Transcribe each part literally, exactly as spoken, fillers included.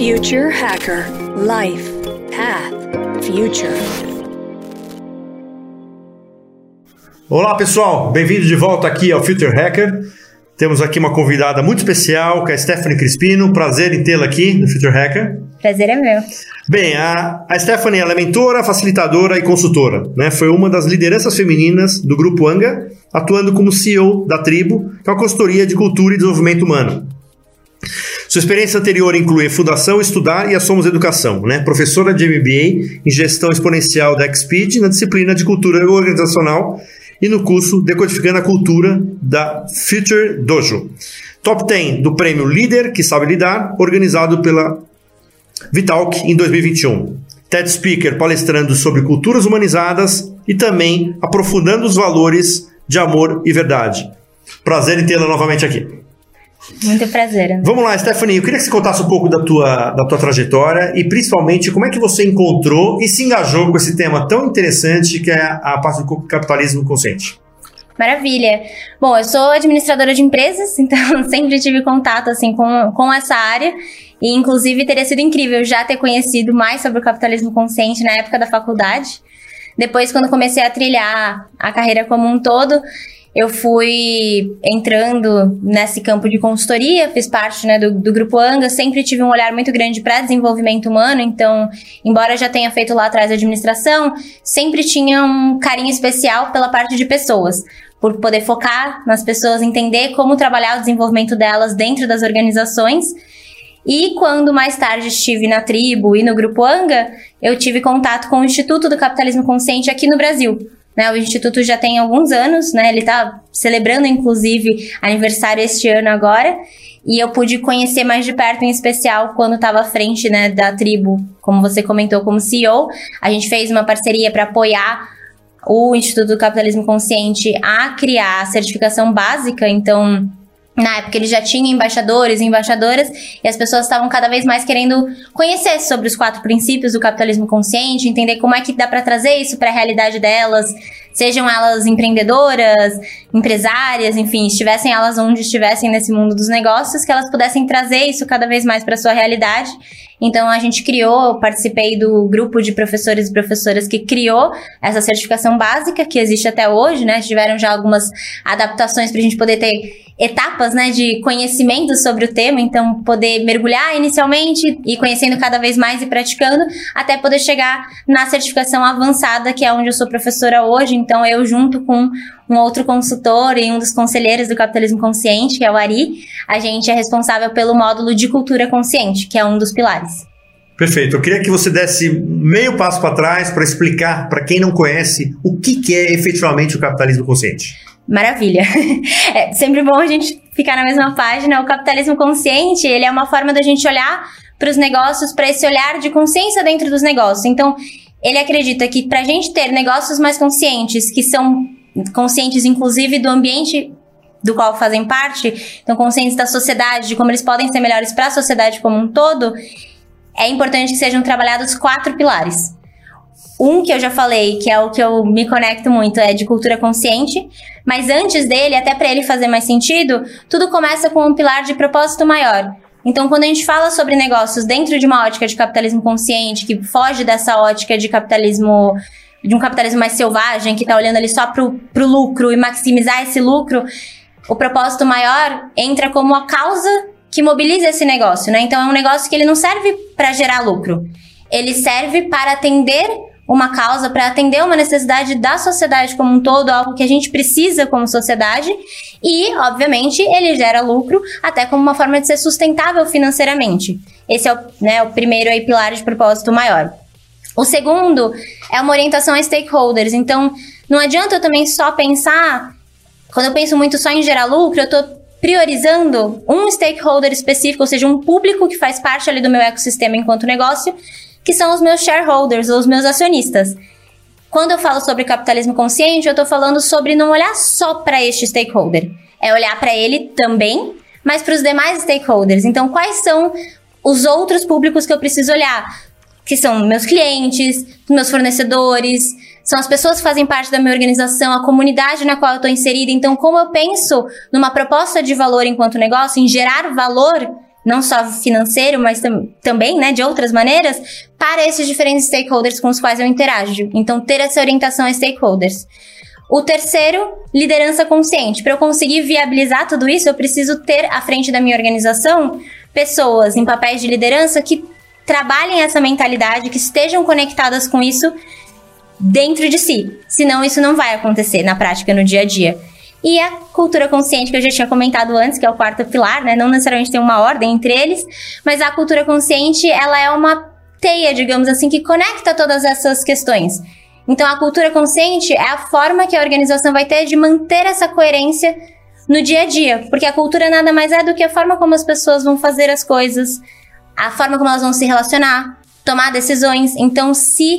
Future Hacker Life Path Future. Olá pessoal, bem-vindos de volta aqui ao Future Hacker. Temos aqui uma convidada muito especial, que é a Stephanie Crispino. Prazer em tê-la aqui no Future Hacker. Prazer é meu. Bem, a, a Stephanie ela é mentora, facilitadora e consultora, né? Foi uma das lideranças femininas do Grupo Anga, atuando como C E O da Tribo, que é uma consultoria de cultura e desenvolvimento humano. Sua experiência anterior inclui a Fundação Estudar e a Somos Educação, né? Professora de M B A em Gestão Exponencial da Exped na disciplina de Cultura Organizacional e no curso Decodificando a Cultura da Future Dojo. Top dez do prêmio Líder que Sabe Lidar, organizado pela Vitalk em dois mil e vinte e um. TED Speaker palestrando sobre culturas humanizadas e também aprofundando os valores de amor e verdade. Prazer em tê-la novamente aqui. Muito prazer. André. Vamos lá, Stephanie, eu queria que você contasse um pouco da tua, da tua trajetória e principalmente como é que você encontrou e se engajou com esse tema tão interessante que é a parte do capitalismo consciente. Maravilha. Bom, eu sou administradora de empresas, então sempre tive contato assim, com, com essa área e inclusive teria sido incrível já ter conhecido mais sobre o capitalismo consciente na época da faculdade. Depois, quando comecei a trilhar a carreira como um todo, eu fui entrando nesse campo de consultoria, fiz parte, né, do, do Grupo Anga, sempre tive um olhar muito grande para desenvolvimento humano, então, embora eu já tenha feito lá atrás a administração, sempre tinha um carinho especial pela parte de pessoas, por poder focar nas pessoas, entender como trabalhar o desenvolvimento delas dentro das organizações. E quando mais tarde estive na Tribo e no Grupo Anga, eu tive contato com o Instituto do Capitalismo Consciente aqui no Brasil. Né, o Instituto já tem alguns anos, né, ele está celebrando, inclusive, aniversário este ano agora, e eu pude conhecer mais de perto, em especial, quando estava à frente, né, da Tribo, como você comentou, como C E O. A gente fez uma parceria para apoiar o Instituto do Capitalismo Consciente a criar a certificação básica, então... Na época ele já tinha embaixadores e embaixadoras e as pessoas estavam cada vez mais querendo conhecer sobre os quatro princípios do capitalismo consciente, entender como é que dá para trazer isso para a realidade delas, sejam elas empreendedoras, empresárias, enfim, estivessem elas onde estivessem nesse mundo dos negócios, que elas pudessem trazer isso cada vez mais para a sua realidade. Então a gente criou, eu participei do grupo de professores e professoras que criou essa certificação básica, que existe até hoje, né? Tiveram já algumas adaptações para a gente poder ter etapas, né, de conhecimento sobre o tema, então poder mergulhar inicialmente e conhecendo cada vez mais e praticando, até poder chegar na certificação avançada, que é onde eu sou professora hoje. Então eu, junto com um outro consultor e um dos conselheiros do capitalismo consciente, que é o Ari, a gente é responsável pelo módulo de cultura consciente, que é um dos pilares. Perfeito. Eu queria que você desse meio passo para trás para explicar para quem não conhece o que, que é efetivamente o capitalismo consciente. Maravilha. É sempre bom a gente ficar na mesma página. O capitalismo consciente, ele é uma forma da gente olhar para os negócios, para esse olhar de consciência dentro dos negócios. Então, ele acredita que para a gente ter negócios mais conscientes, que são conscientes inclusive do ambiente do qual fazem parte, então conscientes da sociedade, de como eles podem ser melhores para a sociedade como um todo, é importante que sejam trabalhados quatro pilares. Um que eu já falei, que é o que eu me conecto muito, é de cultura consciente, mas antes dele, até para ele fazer mais sentido, tudo começa com um pilar de propósito maior. Então, quando a gente fala sobre negócios dentro de uma ótica de capitalismo consciente, que foge dessa ótica de capitalismo, de um capitalismo mais selvagem, que está olhando ali só pro, pro lucro e maximizar esse lucro, o propósito maior entra como a causa que mobiliza esse negócio, né? Então, é um negócio que ele não serve para gerar lucro, ele serve para atender uma causa, para atender uma necessidade da sociedade como um todo, algo que a gente precisa como sociedade, e, obviamente, ele gera lucro até como uma forma de ser sustentável financeiramente. Esse é o, né, o primeiro aí, pilar de propósito maior. O segundo é uma orientação a stakeholders. Então, não adianta eu também só pensar, quando eu penso muito só em gerar lucro, eu estou priorizando um stakeholder específico, ou seja, um público que faz parte ali do meu ecossistema enquanto negócio, que são os meus shareholders, ou os meus acionistas. Quando eu falo sobre capitalismo consciente, eu estou falando sobre não olhar só para este stakeholder. É olhar para ele também, mas para os demais stakeholders. Então, quais são os outros públicos que eu preciso olhar? Que são meus clientes, meus fornecedores, são as pessoas que fazem parte da minha organização, a comunidade na qual eu estou inserida. Então, como eu penso numa proposta de valor enquanto negócio, em gerar valor, não só financeiro, mas tam- também, né, de outras maneiras, para esses diferentes stakeholders com os quais eu interajo. Então, ter essa orientação a stakeholders. O terceiro, liderança consciente. Para eu conseguir viabilizar tudo isso, eu preciso ter à frente da minha organização pessoas em papéis de liderança que trabalhem essa mentalidade, que estejam conectadas com isso dentro de si. Senão, isso não vai acontecer na prática, no dia a dia. E a cultura consciente, que eu já tinha comentado antes, que é o quarto pilar, né? Não necessariamente tem uma ordem entre eles, mas a cultura consciente, ela é uma teia, digamos assim, que conecta todas essas questões. Então, a cultura consciente é a forma que a organização vai ter de manter essa coerência no dia a dia, porque a cultura nada mais é do que a forma como as pessoas vão fazer as coisas, a forma como elas vão se relacionar, tomar decisões. Então, se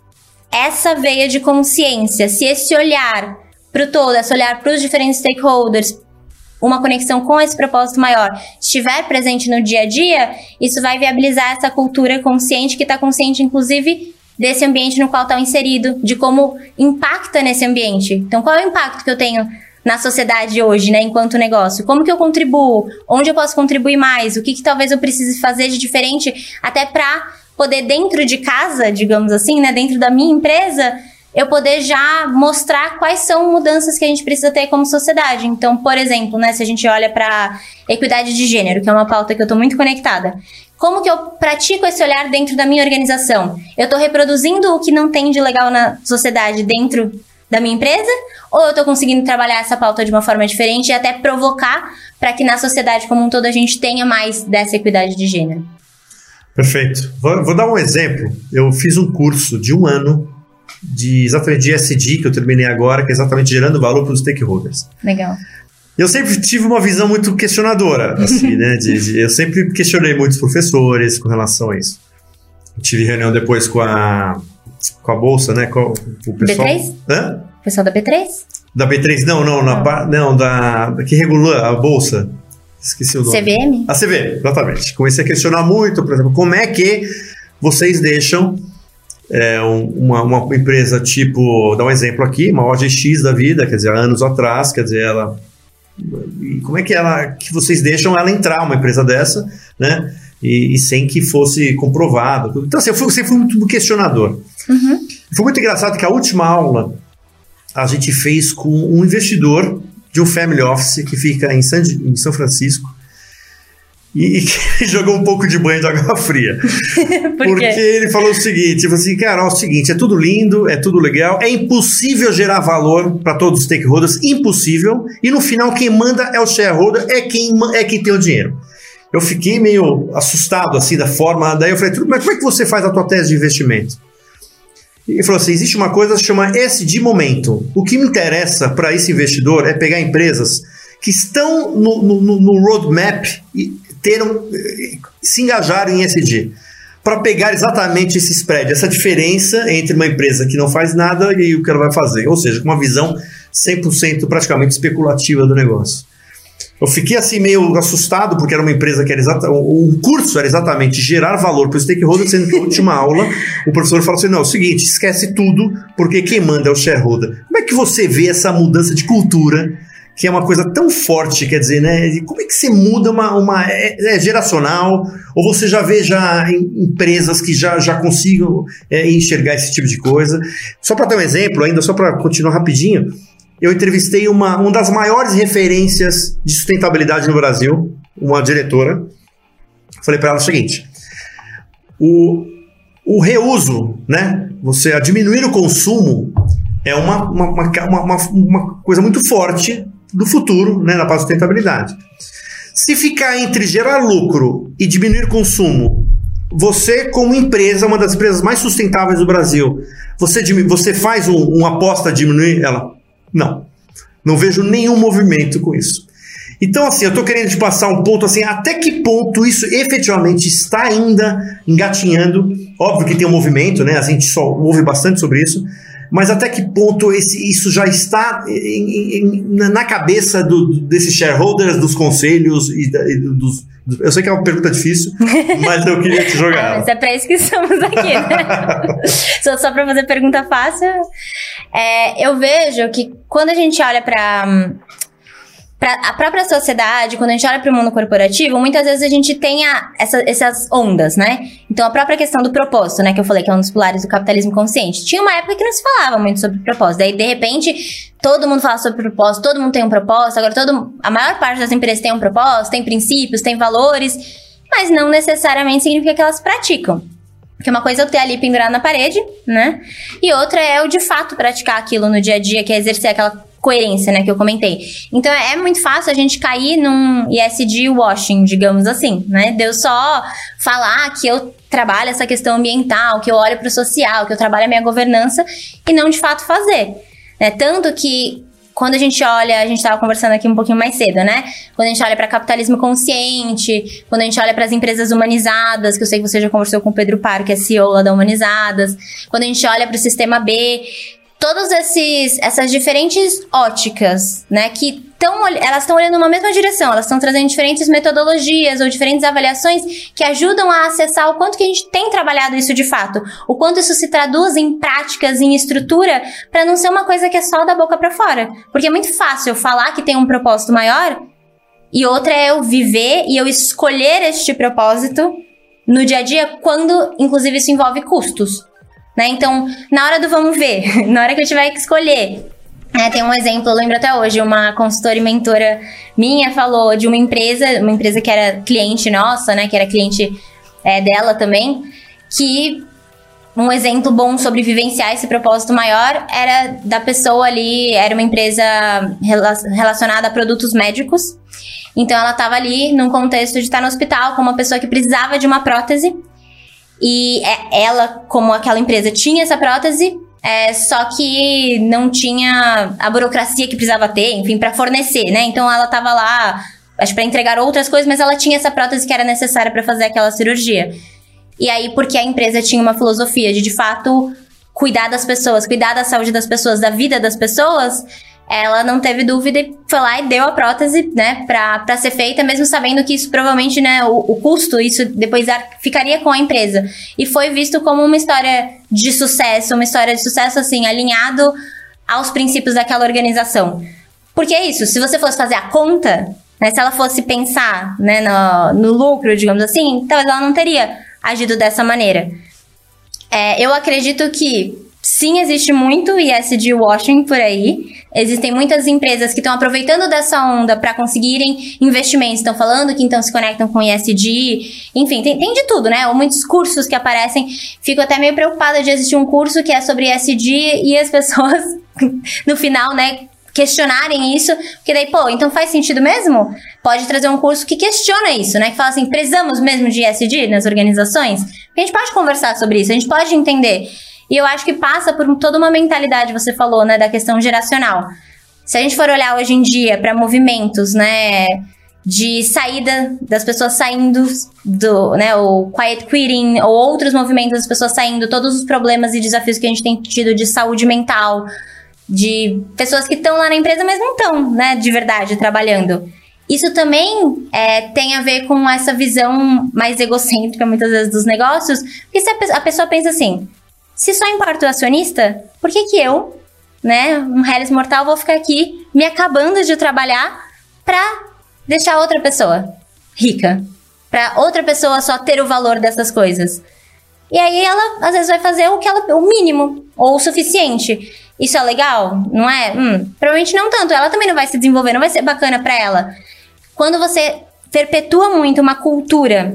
essa veia de consciência, se esse olhar para o todo, esse olhar para os diferentes stakeholders, uma conexão com esse propósito maior, estiver presente no dia a dia, isso vai viabilizar essa cultura consciente, que está consciente, inclusive, desse ambiente no qual está inserido, de como impacta nesse ambiente. Então, qual é o impacto que eu tenho na sociedade hoje, né, enquanto negócio? Como que eu contribuo? Onde eu posso contribuir mais? O que, que talvez eu precise fazer de diferente, até para poder, dentro de casa, digamos assim, né, dentro da minha empresa, eu poder já mostrar quais são mudanças que a gente precisa ter como sociedade. Então, por exemplo, né, se a gente olha para equidade de gênero, que é uma pauta que eu estou muito conectada, como que eu pratico esse olhar dentro da minha organização? Eu estou reproduzindo o que não tem de legal na sociedade dentro da minha empresa? Ou eu estou conseguindo trabalhar essa pauta de uma forma diferente e até provocar para que na sociedade como um todo a gente tenha mais dessa equidade de gênero? Perfeito. Vou, vou dar um exemplo. Eu fiz um curso de um ano de exatamente de E S G, que eu terminei agora, que é exatamente gerando valor para os stakeholders. Legal. Eu sempre tive uma visão muito questionadora, assim, né? De, de, eu sempre questionei muitos professores com relação a isso. Eu tive reunião depois com a, com a Bolsa, né? Com o pessoal... B três? Hã? O pessoal da B três? Da B três? Não, não, na, Ah. não da, da que regula a Bolsa. Esqueci o nome. C V M? A C V M, exatamente. Comecei a questionar muito, por exemplo, como é que vocês deixam é, uma, uma empresa tipo, vou dar um exemplo aqui, uma O G X da vida, quer dizer, há anos atrás, quer dizer, ela... E como é que ela que vocês deixam ela entrar, uma empresa dessa, né? E, e sem que fosse comprovado. Então, assim, eu fui, sempre fui muito questionador. Uhum. Foi muito engraçado que a última aula a gente fez com um investidor de um family office que fica em, San, em São Francisco e, e que jogou um pouco de banho de água fria. Por Porque quê? ele falou o seguinte, tipo assim, cara, é o seguinte, é tudo lindo, é tudo legal, é impossível gerar valor para todos os stakeholders, impossível, e no final quem manda é o shareholder, é quem, é quem tem o dinheiro. Eu fiquei meio assustado assim da forma, daí eu falei, mas como é que você faz a tua tese de investimento? E ele falou assim, existe uma coisa que se chama E S G Momentum. O que me interessa para esse investidor é pegar empresas que estão no, no, no roadmap e ter um, se engajarem em E S G, para pegar exatamente esse spread, essa diferença entre uma empresa que não faz nada e o que ela vai fazer, ou seja, com uma visão cem por cento praticamente especulativa do negócio. Eu fiquei assim meio assustado, porque era uma empresa que era exatamente, o curso era exatamente gerar valor para o stakeholder, sendo que na última aula o professor falou assim, não, é o seguinte, esquece tudo, porque quem manda é o shareholder. Como é que você vê essa mudança de cultura, que é uma coisa tão forte, quer dizer, né? Como é que você muda uma... uma é, é geracional, ou você já vê já em, empresas que já, já consigam é, enxergar esse tipo de coisa? Só para dar um exemplo, ainda só para continuar rapidinho, eu entrevistei uma, uma das maiores referências de sustentabilidade no Brasil, uma diretora. Falei para ela o seguinte, o, o reuso, né? Você a diminuir o consumo é uma, uma, uma, uma, uma coisa muito forte do futuro, né, na parte de sustentabilidade. Se ficar entre gerar lucro e diminuir consumo, você, como empresa, uma das empresas mais sustentáveis do Brasil, você, você faz um, uma aposta a diminuir ela? Não. Não vejo nenhum movimento com isso. Então, assim, eu estou querendo te passar um ponto, assim, até que ponto isso efetivamente está ainda engatinhando. Óbvio que tem um movimento, né? A gente só ouve bastante sobre isso. Mas até que ponto esse, isso já está em, em, na cabeça do, desses shareholders, dos conselhos e, da, e dos... Eu sei que é uma pergunta difícil, mas eu queria te jogar. Ah, mas é para isso que estamos aqui, né? só só para fazer pergunta fácil. É, eu vejo que quando a gente olha para para a própria sociedade, quando a gente olha para o mundo corporativo, muitas vezes a gente tem a, essa, essas ondas, né? Então, a própria questão do propósito, né? Que eu falei que é um dos pilares do capitalismo consciente. Tinha uma época que não se falava muito sobre propósito. Daí, de repente, todo mundo fala sobre propósito, todo mundo tem um propósito. Agora, todo, a maior parte das empresas tem um propósito, tem princípios, tem valores, mas não necessariamente significa que elas praticam. Porque uma coisa é eu ter ali pendurado na parede, né? E outra é eu, de fato, praticar aquilo no dia a dia, que é exercer aquela coerência, né, que eu comentei. Então, é muito fácil a gente cair num E S G washing, digamos assim, né? De eu só falar que eu trabalho essa questão ambiental, que eu olho para o social, que eu trabalho a minha governança e não, de fato, fazer. Né? Tanto que, quando a gente olha, a gente estava conversando aqui um pouquinho mais cedo, né? Quando a gente olha para capitalismo consciente, quando a gente olha para as empresas humanizadas, que eu sei que você já conversou com o Pedro Paro, que é C E O lá da Humanizadas, quando a gente olha para o Sistema B, todas esses, essas diferentes óticas, né, que estão, elas estão olhando uma mesma direção, elas estão trazendo diferentes metodologias ou diferentes avaliações que ajudam a acessar o quanto que a gente tem trabalhado isso de fato, o quanto isso se traduz em práticas, em estrutura, para não ser uma coisa que é só da boca para fora. Porque é muito fácil eu falar que tem um propósito maior e outra é eu viver e eu escolher este propósito no dia a dia, quando, inclusive, isso envolve custos. Né? Então, na hora do vamos ver, na hora que eu tiver que escolher, né, tem um exemplo, eu lembro até hoje, uma consultora e mentora minha falou de uma empresa, uma empresa que era cliente nossa, né, que era cliente é, dela também, que um exemplo bom sobre vivenciar esse propósito maior era da pessoa ali, era uma empresa relacionada a produtos médicos, então ela estava ali num contexto de estar no hospital com uma pessoa que precisava de uma prótese. E ela, como aquela empresa, tinha essa prótese, é, só que não tinha a burocracia que precisava ter, enfim, para fornecer, né? Então, ela estava lá, acho, para entregar outras coisas, mas ela tinha essa prótese que era necessária para fazer aquela cirurgia. E aí, porque a empresa tinha uma filosofia de, de fato, cuidar das pessoas, cuidar da saúde das pessoas, da vida das pessoas, ela não teve dúvida e foi lá e deu a prótese, né, pra, pra ser feita, mesmo sabendo que isso provavelmente, né, o, o custo, isso depois ficaria com a empresa. E foi visto como uma história de sucesso, uma história de sucesso, assim, alinhado aos princípios daquela organização. Porque é isso, se você fosse fazer a conta, né, se ela fosse pensar, né, no, no lucro, digamos assim, talvez ela não teria agido dessa maneira. É, eu acredito que sim, existe muito E S G washing por aí. Existem muitas empresas que estão aproveitando dessa onda para conseguirem investimentos. Estão falando que então se conectam com E S G. Enfim, tem, tem de tudo, né? Ou muitos cursos que aparecem. Fico até meio preocupada de existir um curso que é sobre E S G e as pessoas, no final, né, questionarem isso. Porque daí, pô, então faz sentido mesmo? Pode trazer um curso que questiona isso, né? Que fala assim, precisamos mesmo de E S G nas organizações? Porque a gente pode conversar sobre isso, a gente pode entender. E eu acho que passa por toda uma mentalidade, você falou, né, da questão geracional. Se a gente for olhar hoje em dia para movimentos, né, de saída das pessoas saindo do, né, o quiet quitting, ou outros movimentos das pessoas saindo, todos os problemas e desafios que a gente tem tido de saúde mental, de pessoas que estão lá na empresa, mas não estão, né, de verdade, trabalhando. Isso também é, tem a ver com essa visão mais egocêntrica, muitas vezes, dos negócios, porque se a, pe- a pessoa pensa assim, se só importa o acionista, por que que eu, né, um Hellis mortal, vou ficar aqui me acabando de trabalhar pra deixar outra pessoa rica? Pra outra pessoa só ter o valor dessas coisas? E aí ela, às vezes, vai fazer o, que ela, o mínimo, ou o suficiente. Isso é legal? Não é? Hum, provavelmente não tanto. Ela também não vai se desenvolver, não vai ser bacana pra ela. Quando você perpetua muito uma cultura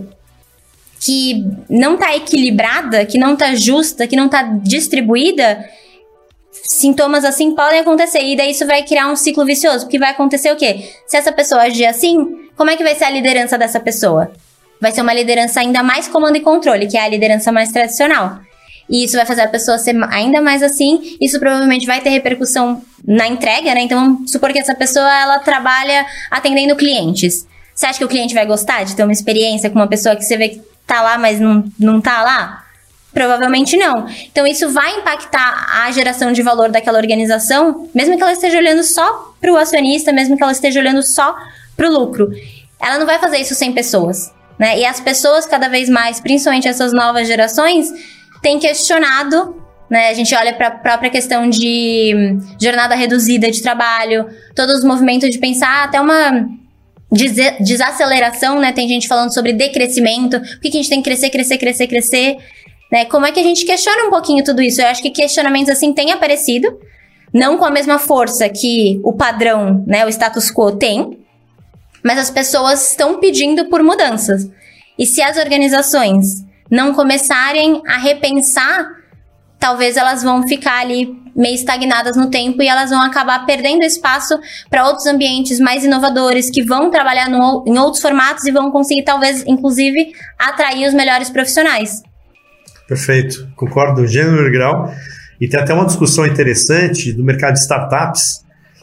que não tá equilibrada, que não tá justa, que não tá distribuída, sintomas assim podem acontecer. E daí isso vai criar um ciclo vicioso. Porque vai acontecer o quê? Se essa pessoa agir assim, como é que vai ser a liderança dessa pessoa? Vai ser uma liderança ainda mais comando e controle, que é a liderança mais tradicional. E isso vai fazer a pessoa ser ainda mais assim. Isso provavelmente vai ter repercussão na entrega, né? Então vamos supor que essa pessoa, ela trabalha atendendo clientes. Você acha que o cliente vai gostar de ter uma experiência com uma pessoa que você vê que tá lá, mas não, não tá lá? Provavelmente não. Então isso vai impactar a geração de valor daquela organização, mesmo que ela esteja olhando só pro acionista, mesmo que ela esteja olhando só pro lucro. Ela não vai fazer isso sem pessoas, né? E as pessoas cada vez mais, principalmente essas novas gerações, têm questionado né? A gente olha para a própria questão de jornada reduzida de trabalho, todos os movimentos de pensar até uma des- desaceleração, né? Tem gente falando sobre decrescimento, por que, que a gente tem que crescer, crescer, crescer, crescer, né? Como é que a gente questiona um pouquinho tudo isso? Eu acho que questionamentos assim têm aparecido, não com a mesma força que o padrão, né, o status quo tem, mas as pessoas estão pedindo por mudanças. E se as organizações não começarem a repensar, talvez elas vão ficar ali meio estagnadas no tempo e elas vão acabar perdendo espaço para outros ambientes mais inovadores, que vão trabalhar no, em outros formatos e vão conseguir, talvez, inclusive, atrair os melhores profissionais. Perfeito, concordo, gênero e grau. E tem até uma discussão interessante do mercado de startups,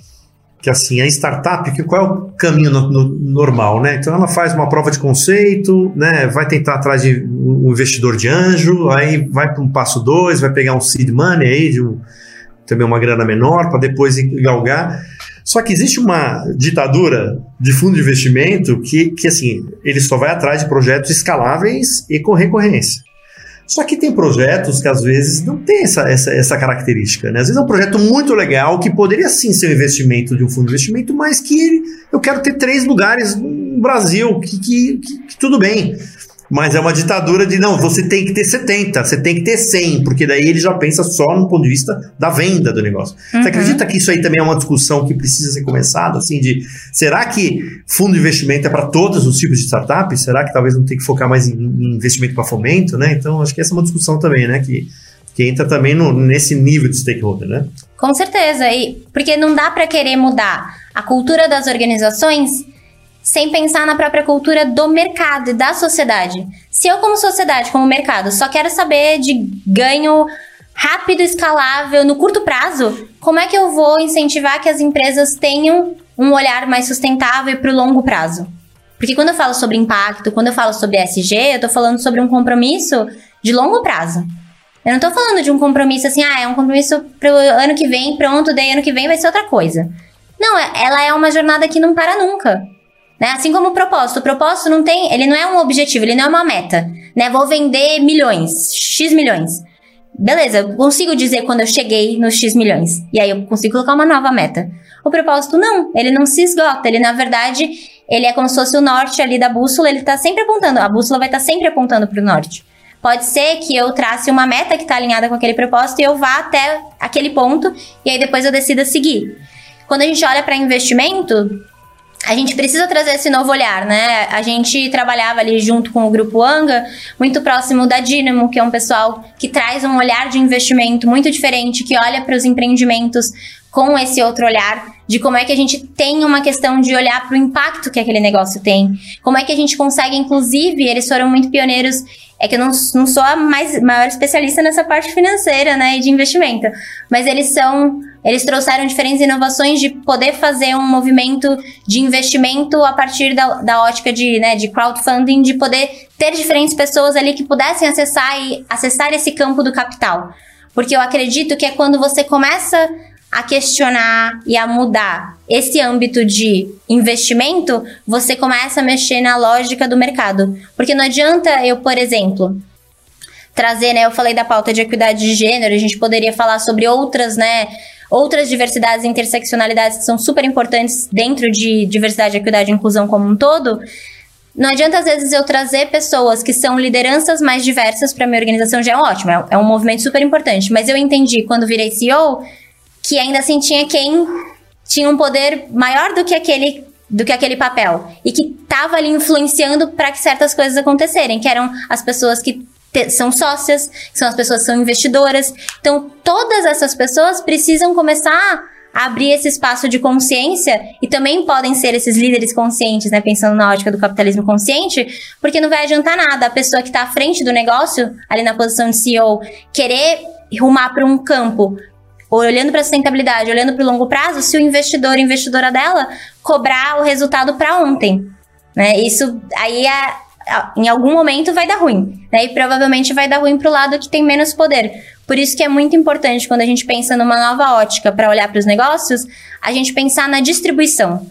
que assim, a startup, que, qual é o caminho no, no, normal, né? Então ela faz uma prova de conceito, né? Vai tentar atrás de um investidor de anjo, aí vai para um passo dois, vai pegar um seed money aí, de um, também uma grana menor, para depois galgar. Só que existe uma ditadura de fundo de investimento que, que assim, ele só vai atrás de projetos escaláveis e com recorrência. Só que tem projetos que às vezes não tem essa, essa, essa característica, né? Às vezes é um projeto muito legal que poderia sim ser um investimento de um fundo de investimento, mas que ele, eu quero ter três lugares no Brasil, que, que, que, que tudo bem. Mas é uma ditadura de, não, você tem que ter setenta, você tem que ter cem, porque daí ele já pensa só no ponto de vista da venda do negócio. Uhum. Você acredita que isso aí também é uma discussão que precisa ser começada, assim, de, será que fundo de investimento é para todos os tipos de startups? Será que talvez não tem que focar mais em, em investimento para fomento, né? Então, acho que essa é uma discussão também, né, que, que entra também no, nesse nível de stakeholder, né? Com certeza, e porque não dá para querer mudar a cultura das organizações sem pensar na própria cultura do mercado e da sociedade. Se eu, como sociedade, como mercado, só quero saber de ganho rápido, escalável, no curto prazo, como é que eu vou incentivar que as empresas tenham um olhar mais sustentável para o longo prazo? Porque quando eu falo sobre impacto, quando eu falo sobre E S G, eu estou falando sobre um compromisso de longo prazo. Eu não estou falando de um compromisso assim, ah, é um compromisso para o ano que vem, pronto, daí ano que vem vai ser outra coisa. Não, ela é uma jornada que não para nunca. Né? Assim como o propósito. O propósito não tem, ele não é um objetivo, ele não é uma meta. Né? Vou vender milhões, X milhões. Beleza, eu consigo dizer quando eu cheguei nos X milhões. E aí eu consigo colocar uma nova meta. O propósito não, ele não se esgota. Ele, na verdade, ele é como se fosse o norte ali da bússola, ele está sempre apontando. A bússola vai estar tá sempre apontando para o norte. Pode ser que eu trace uma meta que está alinhada com aquele propósito e eu vá até aquele ponto e aí depois eu decida seguir. Quando a gente olha para investimento, a gente precisa trazer esse novo olhar, né? A gente trabalhava ali junto com o Grupo Anga, muito próximo da Dynamo, que é um pessoal que traz um olhar de investimento muito diferente, que olha para os empreendimentos com esse outro olhar, de como é que a gente tem uma questão de olhar para o impacto que aquele negócio tem. Como é que a gente consegue, inclusive, eles foram muito pioneiros. É que eu não, não sou a mais, maior especialista nessa parte financeira, né, e de investimento. Mas eles são... Eles trouxeram diferentes inovações de poder fazer um movimento de investimento a partir da, da ótica de, né, de crowdfunding, de poder ter diferentes pessoas ali que pudessem acessar, e, acessar esse campo do capital. Porque eu acredito que é quando você começa a questionar e a mudar esse âmbito de investimento, você começa a mexer na lógica do mercado. Porque não adianta eu, por exemplo, trazer, né, eu falei da pauta de equidade de gênero, a gente poderia falar sobre outras, né, outras diversidades e interseccionalidades que são super importantes dentro de diversidade, equidade e inclusão como um todo. Não adianta, às vezes, eu trazer pessoas que são lideranças mais diversas para a minha organização, já é ótimo, é um movimento super importante. Mas eu entendi, quando virei C E O, que ainda assim tinha quem tinha um poder maior do que aquele, do que aquele papel. E que estava ali influenciando para que certas coisas acontecerem, que eram as pessoas que te, são sócias, que são as pessoas que são investidoras. Então, todas essas pessoas precisam começar a abrir esse espaço de consciência e também podem ser esses líderes conscientes, né? Pensando na ótica do capitalismo consciente, porque não vai adiantar nada a pessoa que está à frente do negócio, ali na posição de C E O, querer rumar para um campo olhando para a sustentabilidade, olhando para o longo prazo, se o investidor, a investidora dela, cobrar o resultado para ontem, né? Isso aí, é, em algum momento, vai dar ruim, né? E provavelmente vai dar ruim para o lado que tem menos poder. Por isso que é muito importante, quando a gente pensa numa nova ótica para olhar para os negócios, a gente pensar na distribuição.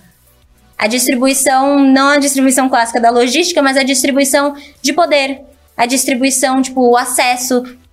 A distribuição, não a distribuição clássica da logística, mas a distribuição de poder. A distribuição, tipo, o acesso.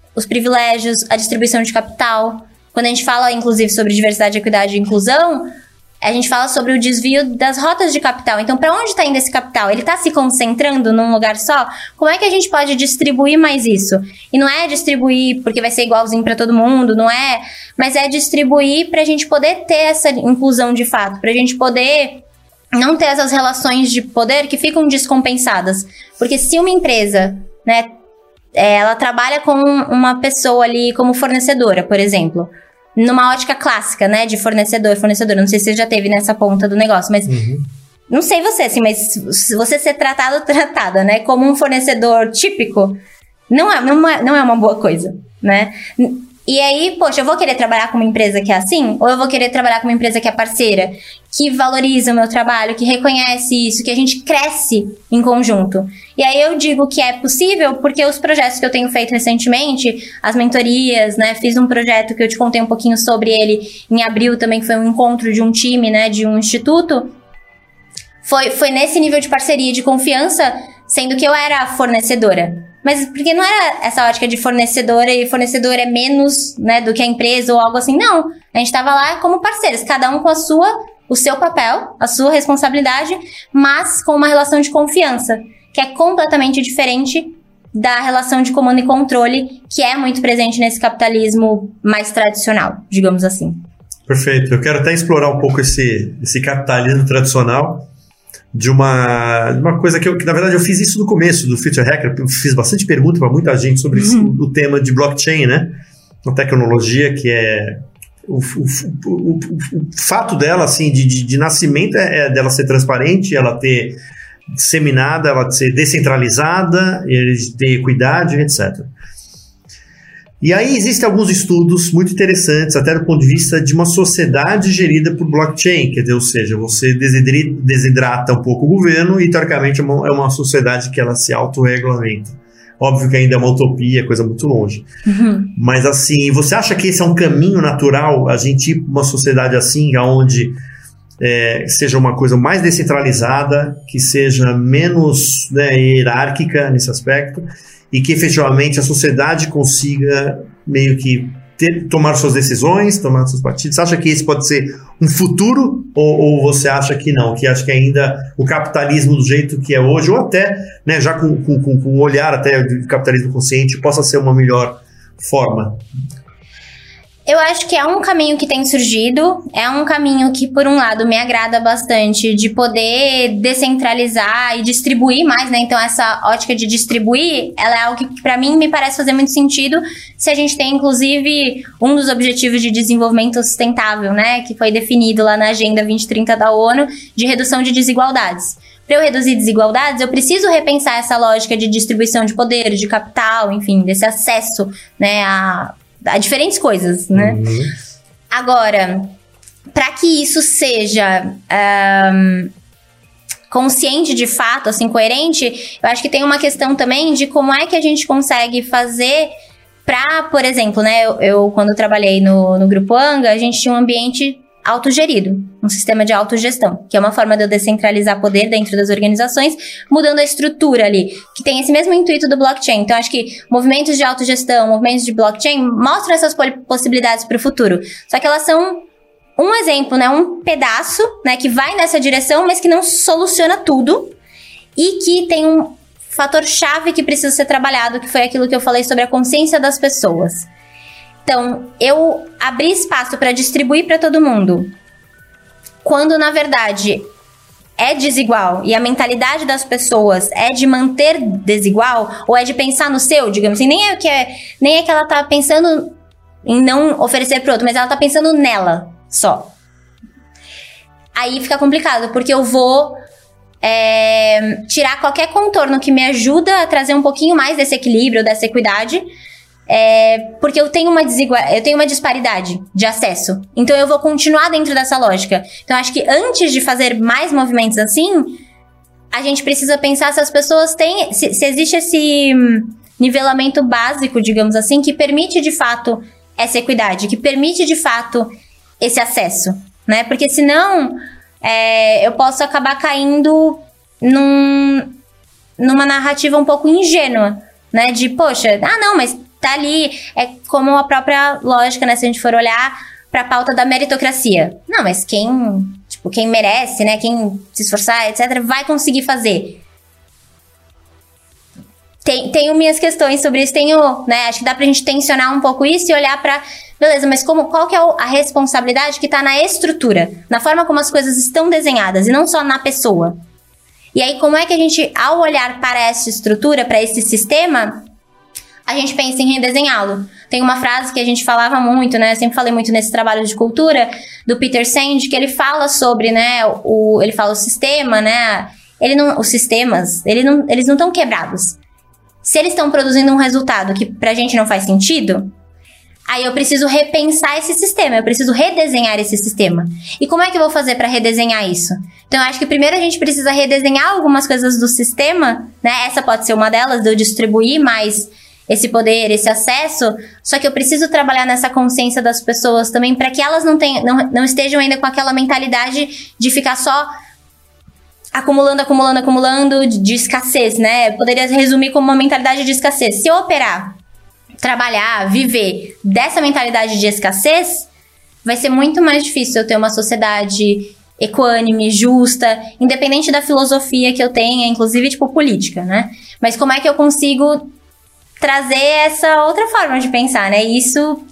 os privilégios, a distribuição de capital. Quando a gente fala, inclusive, sobre diversidade, equidade e inclusão, a gente fala sobre o desvio das rotas de capital. Então, para onde está indo esse capital? Ele está se concentrando num lugar só? Como é que a gente pode distribuir mais isso? E não é distribuir porque vai ser igualzinho para todo mundo, não é? Mas é distribuir para a gente poder ter essa inclusão de fato, para a gente poder não ter essas relações de poder que ficam descompensadas. Porque se uma empresa, né, ela trabalha com uma pessoa ali como fornecedora, por exemplo, numa ótica clássica, né, de fornecedor, fornecedora, não sei se você já teve nessa ponta do negócio, mas uhum. não sei você, assim, mas se você ser tratado ou tratada, né, como um fornecedor típico, não é, não é, não é uma boa coisa, né? E aí, poxa, eu vou querer trabalhar com uma empresa que é assim? Ou eu vou querer trabalhar com uma empresa que é parceira, que valoriza o meu trabalho, que reconhece isso, que a gente cresce em conjunto? E aí eu digo que é possível porque os projetos que eu tenho feito recentemente, as mentorias, né? Fiz um projeto que eu te contei um pouquinho sobre ele em abril também, que foi um encontro de um time, né? De um instituto. Foi, foi nesse nível de parceria, de confiança, sendo que eu era a fornecedora. Mas porque não era essa ótica de fornecedora e fornecedor é menos, né, do que a empresa ou algo assim. Não, a gente estava lá como parceiros, cada um com a sua, o seu papel, a sua responsabilidade, mas com uma relação de confiança, que é completamente diferente da relação de comando e controle, que é muito presente nesse capitalismo mais tradicional, digamos assim. Perfeito. Eu quero até explorar um pouco esse, esse capitalismo tradicional, de uma, de uma coisa que, eu, que, na verdade, eu fiz isso no começo do Future Hacker. Eu fiz bastante pergunta para muita gente sobre isso, uhum. o tema de blockchain, né? Uma tecnologia que é... O, o, o, o, o fato dela, assim, de, de, de nascimento é, é dela ser transparente, ela ter disseminada, ela ser descentralizada, ter equidade, etcétera. E aí existem alguns estudos muito interessantes, até do ponto de vista de uma sociedade gerida por blockchain, quer dizer, ou seja, você desidrata um pouco o governo e, teoricamente, é uma, é uma sociedade que ela se autorregulamenta. Óbvio que ainda é uma utopia, coisa muito longe. Uhum. Mas, assim, você acha que esse é um caminho natural, a gente ir para uma sociedade assim, onde é, seja uma coisa mais descentralizada, que seja menos, né, hierárquica nesse aspecto, e que efetivamente a sociedade consiga meio que ter, tomar suas decisões, tomar seus partidos? Você acha que esse pode ser um futuro ou, ou você acha que não? Que acha que ainda o capitalismo do jeito que é hoje, ou até, né, já com, com, com um olhar até do capitalismo consciente, possa ser uma melhor forma? Eu acho que é um caminho que tem surgido, é um caminho que, por um lado, me agrada bastante, de poder descentralizar e distribuir mais, né? Então, essa ótica de distribuir, ela é algo que, pra mim, me parece fazer muito sentido se a gente tem, inclusive, um dos objetivos de desenvolvimento sustentável, né? Que foi definido lá na Agenda vinte trinta da ONU, de redução de desigualdades. Para eu reduzir desigualdades, eu preciso repensar essa lógica de distribuição de poder, de capital, enfim, desse acesso, né, a... a diferentes coisas, né? Uhum. Agora, para que isso seja um, consciente de fato, assim, coerente, eu acho que tem uma questão também de como é que a gente consegue fazer para, por exemplo, né, eu, eu quando trabalhei no, no Grupo Anga, a gente tinha um ambiente autogerido, um sistema de autogestão, que é uma forma de eu descentralizar poder dentro das organizações, mudando a estrutura ali, que tem esse mesmo intuito do blockchain. Então, acho que movimentos de autogestão, movimentos de blockchain mostram essas possibilidades para o futuro. Só que elas são um exemplo, né, um pedaço, né, que vai nessa direção, mas que não soluciona tudo e que tem um fator chave que precisa ser trabalhado, que foi aquilo que eu falei sobre a consciência das pessoas. Então, eu abri espaço para distribuir para todo mundo, quando, na verdade, é desigual e a mentalidade das pessoas é de manter desigual, ou é de pensar no seu, digamos assim, nem é que, é, nem é que ela tá pensando em não oferecer para outro, mas ela tá pensando nela só. Aí fica complicado, porque eu vou é, tirar qualquer contorno que me ajuda a trazer um pouquinho mais desse equilíbrio, dessa equidade, É, porque eu tenho, uma desigual, eu tenho uma disparidade de acesso. Então, eu vou continuar dentro dessa lógica. Então, acho que antes de fazer mais movimentos assim, a gente precisa pensar se as pessoas têm... Se, se existe esse nivelamento básico, digamos assim, que permite, de fato, essa equidade, que permite, de fato, esse acesso, né? Porque, senão, é, eu posso acabar caindo num, numa narrativa um pouco ingênua, né? De, poxa, ah, não, mas... tá ali. É como a própria lógica, né? Se a gente for olhar pra pauta da meritocracia. Não, mas quem, tipo, quem merece, né? Quem se esforçar, etcétera, vai conseguir fazer. Tem, tenho minhas questões sobre isso, tenho, né? Acho que dá pra gente tensionar um pouco isso e olhar pra... Beleza, mas como, qual que é a responsabilidade que tá na estrutura? Na forma como as coisas estão desenhadas e não só na pessoa. E aí, como é que a gente, ao olhar para essa estrutura, para esse sistema, a gente pensa em redesenhá-lo? Tem uma frase que a gente falava muito, né? Eu sempre falei muito nesse trabalho de cultura, do Peter Senge, que ele fala sobre, né? O, ele fala o sistema, né? Ele não, os sistemas, ele não, eles não estão quebrados. Se eles estão produzindo um resultado que pra gente não faz sentido, aí eu preciso repensar esse sistema, eu preciso redesenhar esse sistema. E como é que eu vou fazer para redesenhar isso? Então, eu acho que primeiro a gente precisa redesenhar algumas coisas do sistema, né? Essa pode ser uma delas, de eu distribuir mais esse poder, esse acesso, só que eu preciso trabalhar nessa consciência das pessoas também, para que elas não, tenham, não, não estejam ainda com aquela mentalidade de ficar só acumulando, acumulando, acumulando de, de escassez, né? Eu poderia resumir como uma mentalidade de escassez. Se eu operar, trabalhar, viver dessa mentalidade de escassez, vai ser muito mais difícil eu ter uma sociedade equânime, justa, independente da filosofia que eu tenha, inclusive, tipo, política, né? Mas como é que eu consigo trazer essa outra forma de pensar, né? Isso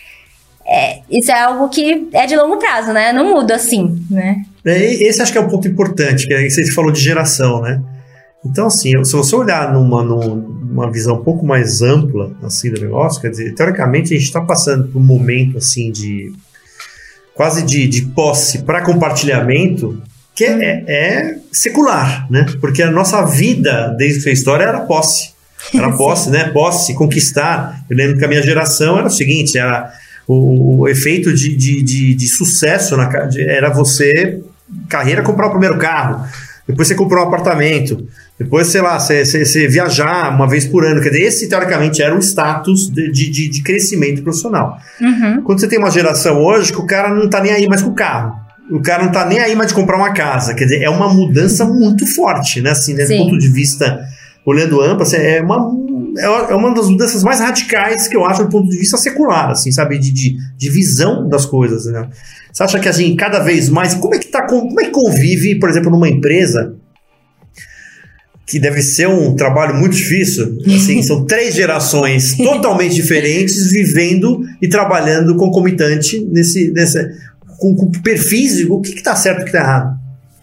é, isso é algo que é de longo prazo, né? Não muda assim, né? Esse acho que é um ponto importante, que você falou de geração, né? Então, assim, se você olhar numa, numa visão um pouco mais ampla, assim, do negócio, quer dizer, teoricamente a gente está passando por um momento, assim, de quase de, de posse para compartilhamento, que é, é secular, né? Porque a nossa vida, desde a história, era posse. Era posse, né? Posse, conquistar. Eu lembro que a minha geração era o seguinte, era o, o efeito de, de, de, de sucesso na, de, era você, carreira, comprar o primeiro carro, depois você comprou um apartamento, depois, sei lá, você, você, você viajar uma vez por ano. Quer dizer, esse, teoricamente, era o status de, de, de crescimento profissional. Uhum. Quando você tem uma geração hoje que o cara não tá nem aí mais com o carro, o cara não tá nem aí mais de comprar uma casa. Quer dizer, é uma mudança muito forte, né? Assim, né? Do ponto de vista, olhando amplo, assim, é, uma, é uma das mudanças mais radicais que eu acho do ponto de vista secular, assim, sabe? De, de, de visão das coisas, né? Você acha que, assim, cada vez mais... Como é que, tá, como é que convive, por exemplo, numa empresa... que deve ser um trabalho muito difícil, assim, são três gerações totalmente diferentes, vivendo e trabalhando concomitante nesse, nesse, com, com perfis, o que está certo e o que está errado?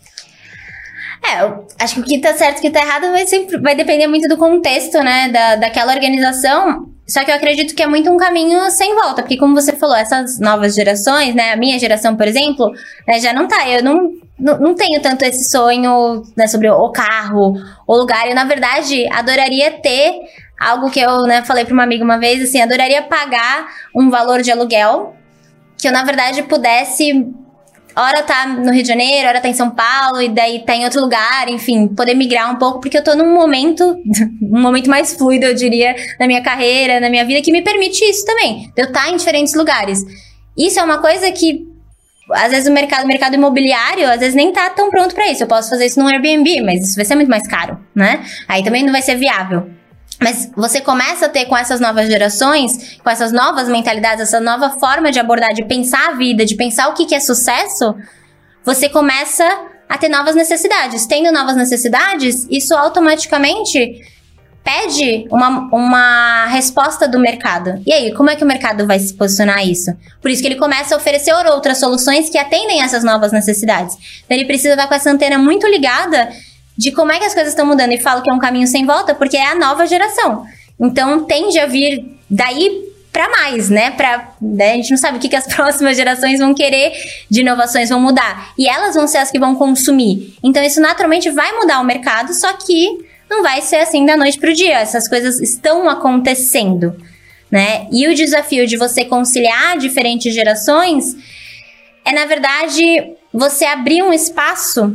É, eu acho que o que está certo e o que está errado vai, sempre, vai depender muito do contexto, né, da, daquela organização, só que eu acredito que é muito um caminho sem volta, porque como você falou, essas novas gerações, né, a minha geração, por exemplo, né, já não tá, eu não... Não tenho tanto esse sonho, né, sobre o carro, o lugar. Eu, na verdade, adoraria ter algo que eu, né, falei para uma amiga uma vez, assim, adoraria pagar um valor de aluguel que eu, na verdade, pudesse, hora tá no Rio de Janeiro, hora tá em São Paulo, e daí tá em outro lugar, enfim, poder migrar um pouco, porque eu tô num momento, um momento mais fluido, eu diria, na minha carreira, na minha vida, que me permite isso também, de eu estar em diferentes lugares. Isso é uma coisa que às vezes o mercado, o mercado imobiliário, às vezes nem tá tão pronto pra isso. Eu posso fazer isso no Airbnb, mas isso vai ser muito mais caro, né? Aí também não vai ser viável. Mas você começa a ter com essas novas gerações, com essas novas mentalidades, essa nova forma de abordar, de pensar a vida, de pensar o que que é sucesso, você começa a ter novas necessidades. Tendo novas necessidades, isso automaticamente pede uma, uma resposta do mercado. E aí, como é que o mercado vai se posicionar a isso? Por isso que ele começa a oferecer outras soluções que atendem essas novas necessidades. Então, ele precisa estar com essa antena muito ligada de como é que as coisas estão mudando. E falo que é um caminho sem volta, porque é a nova geração. Então, tende a vir daí para mais, né? Pra, né? A gente não sabe o que, que as próximas gerações vão querer de inovações, vão mudar. E elas vão ser as que vão consumir. Então, isso naturalmente vai mudar o mercado, só que não vai ser assim da noite pro dia. Essas coisas estão acontecendo, né? E o desafio de você conciliar diferentes gerações é, na verdade, você abrir um espaço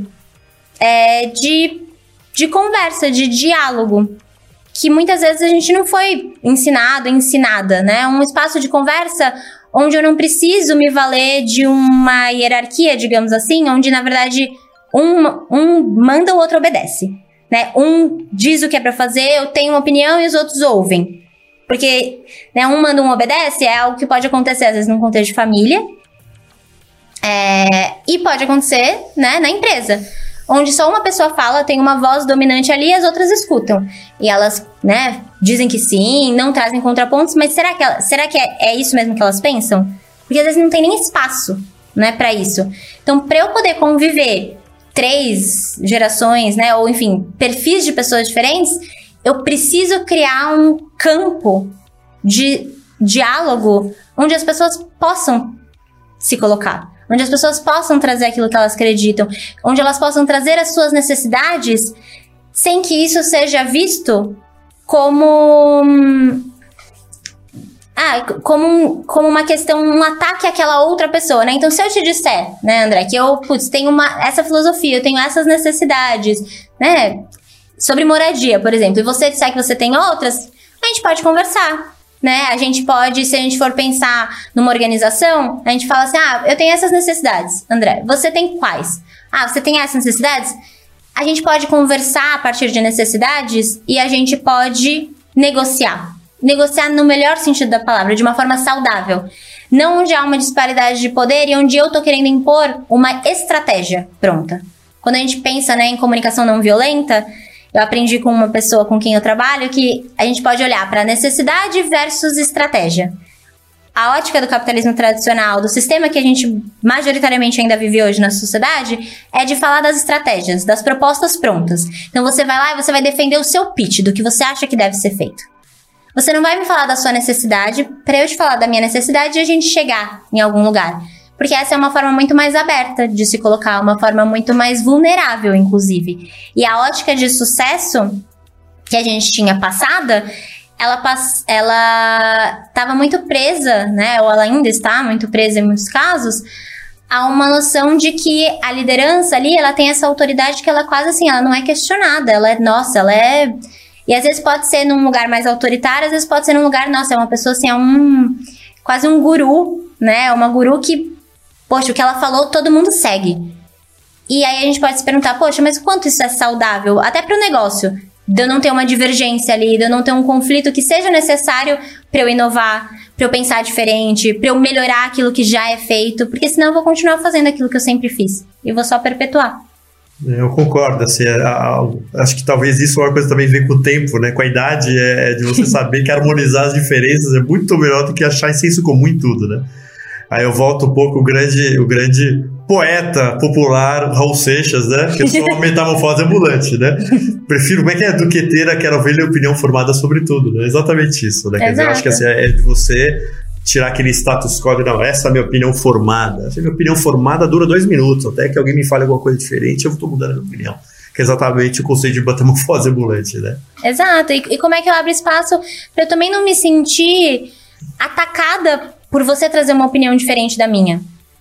é, de, de conversa, de diálogo, que muitas vezes a gente não foi ensinado, ensinada, né? Um espaço de conversa onde eu não preciso me valer de uma hierarquia, digamos assim, onde, na verdade, um, um manda, o outro obedece. Né? Um diz o que é pra fazer, eu tenho uma opinião e os outros ouvem. Porque, né, um manda, um obedece, é algo que pode acontecer, às vezes, num contexto de família. É, e pode acontecer, né, na empresa. Onde só uma pessoa fala, tem uma voz dominante ali e as outras escutam. E elas, né, dizem que sim, não trazem contrapontos, mas será que, ela, será que é, é isso mesmo que elas pensam? Porque às vezes não tem nem espaço, né, pra isso. Então, pra eu poder conviver três gerações, né, ou enfim, perfis de pessoas diferentes, eu preciso criar um campo de diálogo onde as pessoas possam se colocar. Onde as pessoas possam trazer aquilo que elas acreditam, onde elas possam trazer as suas necessidades, sem que isso seja visto como ah, como, como uma questão, um ataque àquela outra pessoa, né? Então, se eu te disser, né, André, que eu, putz, tenho uma, essa filosofia, eu tenho essas necessidades, né, sobre moradia, por exemplo, e você disser que você tem outras, a gente pode conversar. Né? A gente pode, se a gente for pensar numa organização, a gente fala assim, ah, eu tenho essas necessidades, André, você tem quais? Ah, você tem essas necessidades? A gente pode conversar a partir de necessidades e a gente pode negociar. Negociar no melhor sentido da palavra, de uma forma saudável. Não onde há uma disparidade de poder e onde eu tô querendo impor uma estratégia pronta. Quando a gente pensa, né, em comunicação não violenta, eu aprendi com uma pessoa com quem eu trabalho que a gente pode olhar para necessidade versus estratégia. A ótica do capitalismo tradicional, do sistema que a gente majoritariamente ainda vive hoje na sociedade, é de falar das estratégias, das propostas prontas. Então você vai lá e você vai defender o seu pitch, do que você acha que deve ser feito. Você não vai me falar da sua necessidade para eu te falar da minha necessidade e a gente chegar em algum lugar. Porque essa é uma forma muito mais aberta de se colocar, uma forma muito mais vulnerável, inclusive. E a ótica de sucesso que a gente tinha passada, ela pass- ela estava muito presa, né? Ou ela ainda está muito presa em muitos casos, a uma noção de que a liderança ali, ela tem essa autoridade que ela quase assim, ela não é questionada, ela é, nossa, ela é... E às vezes pode ser num lugar mais autoritário, às vezes pode ser num lugar, nossa, é uma pessoa assim, é um... quase um guru, né? Uma guru que... Poxa, o que ela falou, todo mundo segue. E aí a gente pode se perguntar, poxa, mas quanto isso é saudável? Até para o negócio. De eu não ter uma divergência ali, de eu não ter um conflito que seja necessário para eu inovar, para eu pensar diferente, para eu melhorar aquilo que já é feito. Porque senão eu vou continuar fazendo aquilo que eu sempre fiz. E vou só perpetuar. Eu concordo, assim, a, a, acho que talvez isso é uma coisa também vem com o tempo, né? Com a idade, é de você saber que harmonizar as diferenças é muito melhor do que achar senso comum em tudo, né? Aí eu volto um pouco o grande, o grande poeta popular Raul Seixas, né? Que eu sou uma metamorfose ambulante, né? Prefiro, como é que é? Do que ter aquela velha opinião formada sobre tudo, né? Exatamente isso, né? Quer dizer, eu acho que assim, é de você tirar aquele status quo de, não, essa é a minha opinião formada. Essa minha opinião formada dura dois minutos, até que alguém me fale alguma coisa diferente, eu estou mudando a minha opinião. Que é exatamente o conceito de metamorfose ambulante, né? Exato, e, e como é que eu abro espaço para eu também não me sentir atacada por você trazer uma opinião diferente da minha.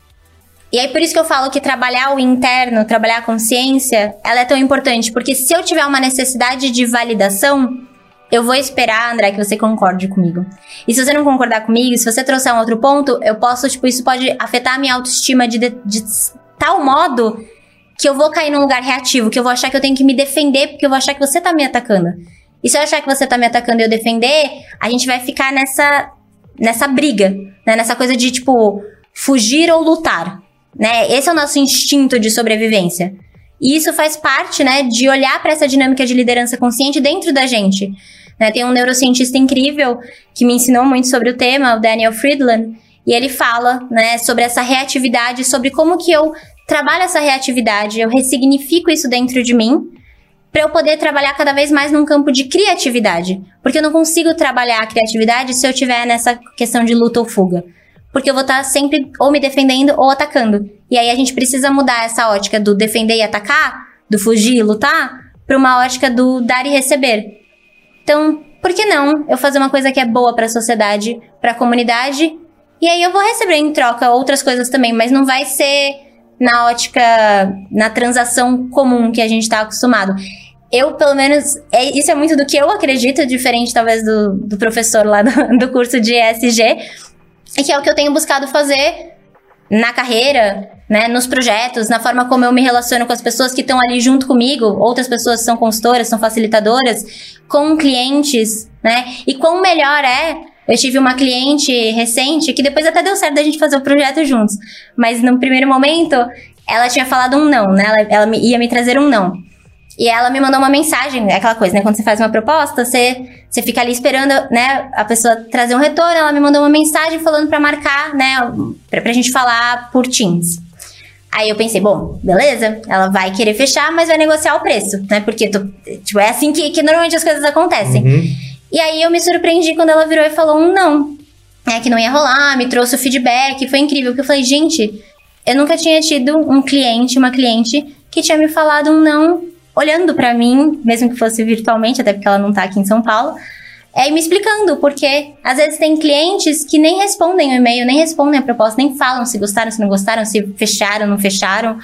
E aí por isso que eu falo que trabalhar o interno, trabalhar a consciência, ela é tão importante, porque se eu tiver uma necessidade de validação, eu vou esperar, André, que você concorde comigo. E se você não concordar comigo, se você trouxer um outro ponto, eu posso, tipo, isso pode afetar a minha autoestima de, de, de tal modo que eu vou cair num lugar reativo, que eu vou achar que eu tenho que me defender, porque eu vou achar que você tá me atacando. E se eu achar que você tá me atacando e eu defender, a gente vai ficar nessa... nessa briga, né? Nessa coisa de, tipo, fugir ou lutar, né? Esse é o nosso instinto de sobrevivência. E isso faz parte, né, de olhar para essa dinâmica de liderança consciente dentro da gente. Né? Tem um neurocientista incrível que me ensinou muito sobre o tema, o Daniel Friedland, e ele fala, né, sobre essa reatividade, sobre como que eu trabalho essa reatividade, eu ressignifico isso dentro de mim, para eu poder trabalhar cada vez mais num campo de criatividade. Porque eu não consigo trabalhar a criatividade se eu estiver nessa questão de luta ou fuga. Porque eu vou estar sempre ou me defendendo ou atacando. E aí a gente precisa mudar essa ótica do defender e atacar, do fugir e lutar, para uma ótica do dar e receber. Então, por que não eu fazer uma coisa que é boa para a sociedade, para a comunidade, e aí eu vou receber em troca outras coisas também, mas não vai ser na ótica, na transação comum que a gente está acostumado. Eu, pelo menos, é, isso é muito do que eu acredito, diferente talvez do, do professor lá do, do curso de E S G, e que é o que eu tenho buscado fazer na carreira, né, nos projetos, na forma como eu me relaciono com as pessoas que estão ali junto comigo, outras pessoas são consultoras, são facilitadoras, com clientes, né? E quão melhor é... Eu tive uma cliente recente que depois até deu certo da gente fazer o projeto juntos. Mas no primeiro momento, ela tinha falado um não, né? Ela, ela me, ia me trazer um não. E ela me mandou uma mensagem, é aquela coisa, né? Quando você faz uma proposta, você, você fica ali esperando, né? A pessoa trazer um retorno. Ela me mandou uma mensagem falando pra marcar, né? Pra, pra gente falar por Teams. Aí eu pensei, bom, beleza, ela vai querer fechar, mas vai negociar o preço, né? Porque tô, tipo, é assim que, que normalmente as coisas acontecem. Uhum. E aí eu me surpreendi quando ela virou e falou um não. É que não ia rolar, me trouxe o feedback, foi incrível. Porque eu falei, gente, eu nunca tinha tido um cliente, uma cliente que tinha me falado um não, olhando pra mim, mesmo que fosse virtualmente, até porque ela não tá aqui em São Paulo, é, e me explicando, porque às vezes tem clientes que nem respondem o e-mail, nem respondem a proposta, nem falam se gostaram, se não gostaram, se fecharam, não fecharam.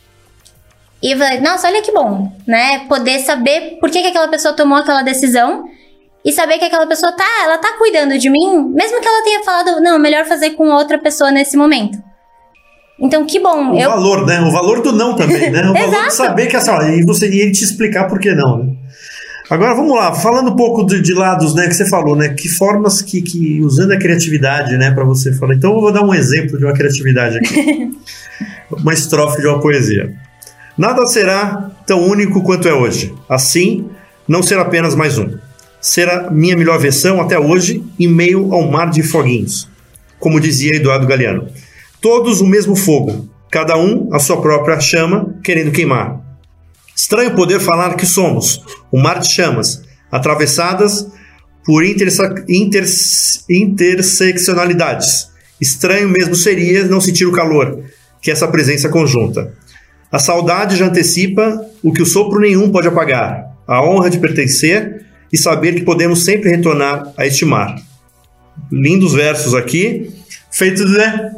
E eu falei, nossa, olha que bom, né? Poder saber por que, que aquela pessoa tomou aquela decisão. E saber que aquela pessoa tá, ela tá cuidando de mim, mesmo que ela tenha falado, não, melhor fazer com outra pessoa nesse momento. Então, que bom. O eu... valor, né? O valor do não também, né? O valor de saber que, assim, ó, e você ia te explicar por que não, né? Agora, vamos lá, falando um pouco de, de lados, né, que você falou, né? Que formas que, que usando a criatividade, né, pra você falar. Então, eu vou dar um exemplo de uma criatividade aqui. Uma estrofe de uma poesia. Nada será tão único quanto é hoje. Assim, não será apenas mais um. Será minha melhor versão até hoje, em meio ao mar de foguinhos. Como dizia Eduardo Galeano. Todos o mesmo fogo, cada um a sua própria chama, querendo queimar. Estranho poder falar que somos um mar de chamas, atravessadas por interse- interse- interseccionalidades. Estranho mesmo seria não sentir o calor, que essa presença conjunta. A saudade já antecipa o que o sopro nenhum pode apagar, a honra de pertencer e saber que podemos sempre retornar a este mar. Lindos versos aqui, feitos, né,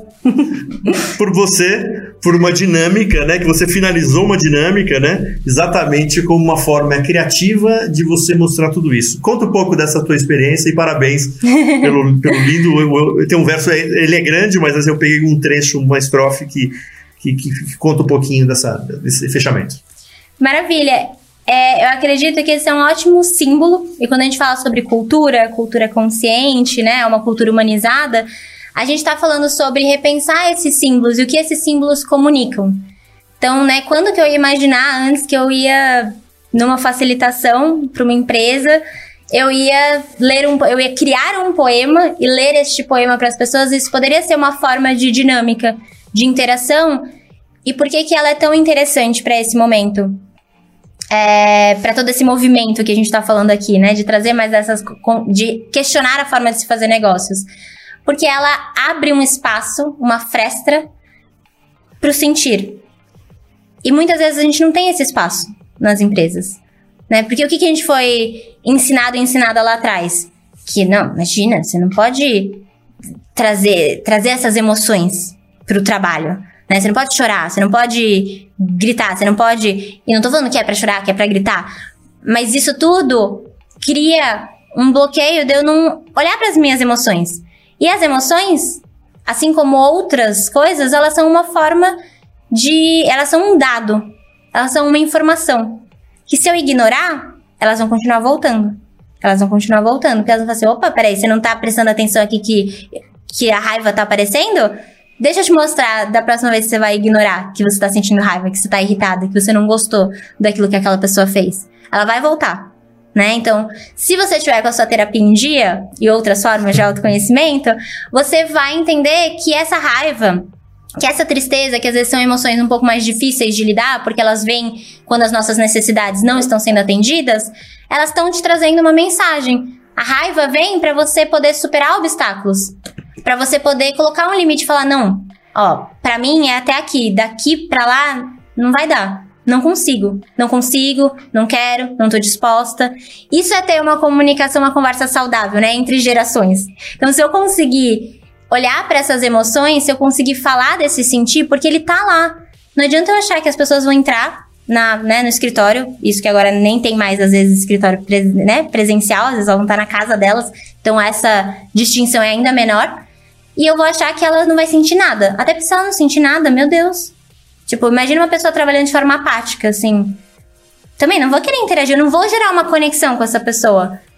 por você, por uma dinâmica, né, que você finalizou uma dinâmica, né, exatamente como uma forma criativa de você mostrar tudo isso. Conta um pouco dessa tua experiência e parabéns pelo, pelo lindo... Eu, eu, tem um verso, ele é grande, mas assim, eu peguei um trecho, uma estrofe que, que, que, que conta um pouquinho dessa, desse fechamento. Maravilha! É, eu acredito que esse é um ótimo símbolo, e quando a gente fala sobre cultura, cultura consciente, né, uma cultura humanizada, a gente está falando sobre repensar esses símbolos e o que esses símbolos comunicam. Então, né, quando que eu ia imaginar antes que eu ia numa facilitação para uma empresa, eu ia ler um, eu ia criar um poema e ler este poema para as pessoas, isso poderia ser uma forma de dinâmica, de interação, e por que que ela é tão interessante para esse momento? É, para todo esse movimento que a gente está falando aqui, né? De trazer mais essas... de questionar a forma de se fazer negócios. Porque ela abre um espaço, uma fresta para o sentir. E muitas vezes a gente não tem esse espaço nas empresas, né? Porque o que, que a gente foi ensinado e ensinada lá atrás? Que, não, imagina, você não pode trazer, trazer essas emoções para o trabalho. Né? Você não pode chorar, você não pode gritar, você não pode... E não tô falando que é pra chorar, que é pra gritar. Mas isso tudo cria um bloqueio de eu não olhar pras minhas emoções. E as emoções, assim como outras coisas, elas são uma forma de... Elas são um dado. Elas são uma informação. Que se eu ignorar, elas vão continuar voltando. Elas vão continuar voltando. Porque elas vão falar assim, opa, peraí, você não tá prestando atenção aqui que, que a raiva tá aparecendo? Deixa eu te mostrar da próxima vez que você vai ignorar que você tá sentindo raiva, que você tá irritada, que você não gostou daquilo que aquela pessoa fez. Ela vai voltar, né? Então, se você tiver com a sua terapia em dia e outras formas de autoconhecimento, você vai entender que essa raiva, que essa tristeza, que às vezes são emoções um pouco mais difíceis de lidar, porque elas vêm quando as nossas necessidades não estão sendo atendidas, elas estão te trazendo uma mensagem. A raiva vem pra você poder superar obstáculos. Pra você poder colocar um limite e falar, não, ó, pra mim é até aqui, daqui pra lá não vai dar, não consigo, não consigo, não quero, não tô disposta. Isso é ter uma comunicação, uma conversa saudável, né, entre gerações. Então, se eu conseguir olhar pra essas emoções, se eu conseguir falar desse sentir, porque ele tá lá. Não adianta eu achar que as pessoas vão entrar na, né, no escritório, isso que agora nem tem mais, às vezes, escritório pres, né, presencial, às vezes elas vão estar na casa delas, então essa distinção é ainda menor. E eu vou achar que ela não vai sentir nada. Até porque se ela não sentir nada, meu Deus. Tipo, imagina uma pessoa trabalhando de forma apática, assim. Também não vou querer interagir, eu não vou gerar uma conexão com essa pessoa.